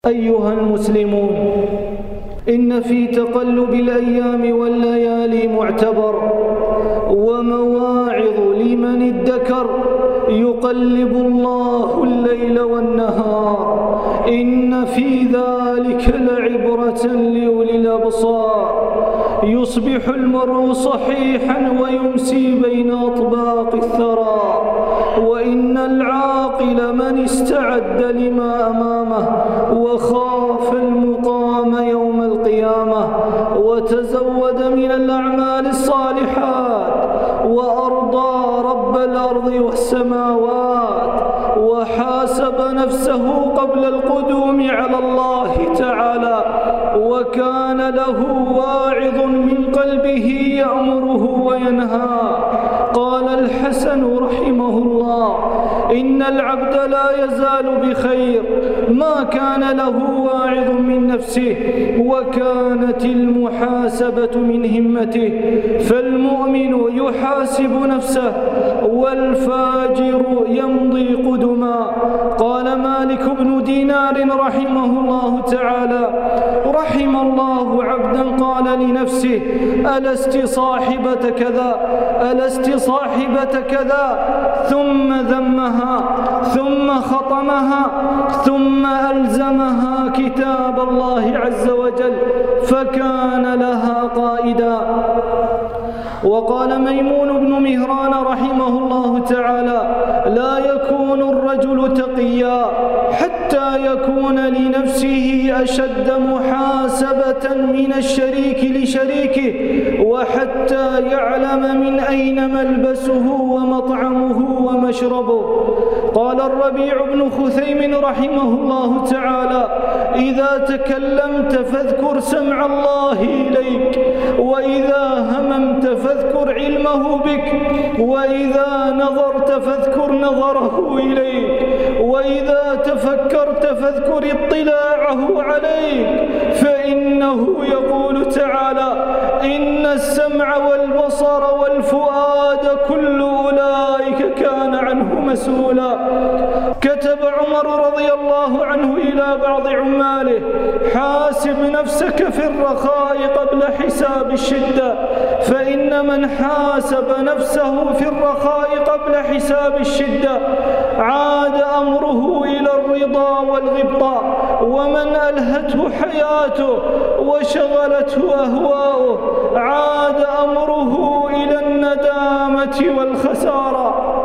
أيها المسلمون، إن في تقلب الأيام والليالي معتبر ومواعظ لمن ادكر. يقلب الله الليل والنهار، إن في ذلك لعبرة لأولي الأبصار. يصبح المرء صحيحا ويمسي بين أطباق الثرى، وإن العاقل من استعد لما أمامه وخاف المقام يوم القيامة وتزود من الأعمال الصالحات وأرضى رب الأرض والسماوات وحاسب نفسه قبل القدوم على الله تعالى، وكان له واعظ من قلبه يأمره وينهى. قال الحسن رحمه الله: إن العبد لا يزال بخير ما كان له واعظ من نفسه وكانت المحاسبة من همته، فالمؤمن يحاسب نفسه والفاجر يمضي قدما. قال مالك بن دينار رحمه الله تعالى: رحم الله عبدا قال لنفسه: ألست صاحبة كذا، ألست صاحبة كذا، ثم ذمها ثم خطمها ثم ألزمها كتاب الله عز وجل فكان لها قائدا. وقال ميمون بن مهران رحمه الله تعالى: لا يكون الرجل تقيا حتى يكون لنفسه أشد محاسبة من الشريك لشريكه، وحتى يعلم من أين ملبسه ومطعمه ومشربه. قال الربيع بن خثيم رحمه الله تعالى: إذا تكلمت فاذكر سمع الله إليك، وإذا هممت فاذكر علمه بك، وإذا نظرت فاذكر نظره إليك، وإذا تفكرت فاذكر اطلاعه عليك، فإنه يقول تعالى: إن السمع والبصر والفؤاد كل أولئك كان عنه مسؤولا. كتب عمر رضي الله عنه إلى بعض عماله: حاسب نفسك في الرخاء قبل حساب الشدة، فإن من حاسب نفسه في الرخاء قبل حساب الشدة عاد أمره إلى الرضا والغبطة، ومن ألهته حياته وشغلته أهواؤه عاد أمره إلى الندامة والخسارة.